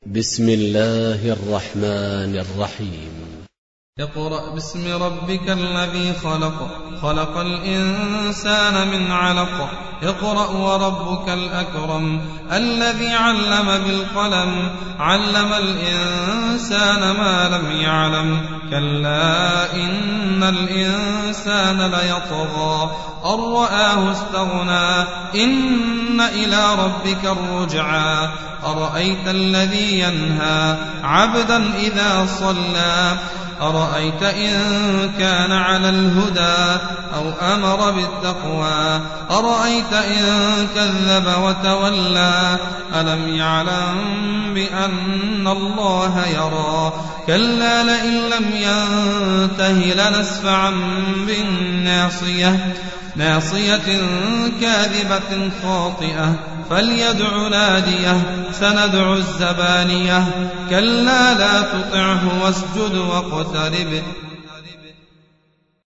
بسم الله الرحمن الرحيم. اقرأ باسم ربك الذي خلق، خلق الإنسان من علق. اقرأ وربك الأكرم الذي علم بالقلم، علم الإنسان ما لم يعلم. كلا إن الإنسان ليطغى أن رآه استغنى، إن إلى ربك الرجعى. أرأيت الذي ينهى عبدا إذا صلى، أرأيت إن كان على الهدى أو أمر بالتقوى، أرأيت إن كذب وتولى. ألم يعلم بأن الله يرى، كلا لئن لم ينته لنسفعا بالناصية، ناصية كاذبة خاطئة، فليدع ناديه. سندع الزبانية، كلا لا تطعه واسجد واقترب.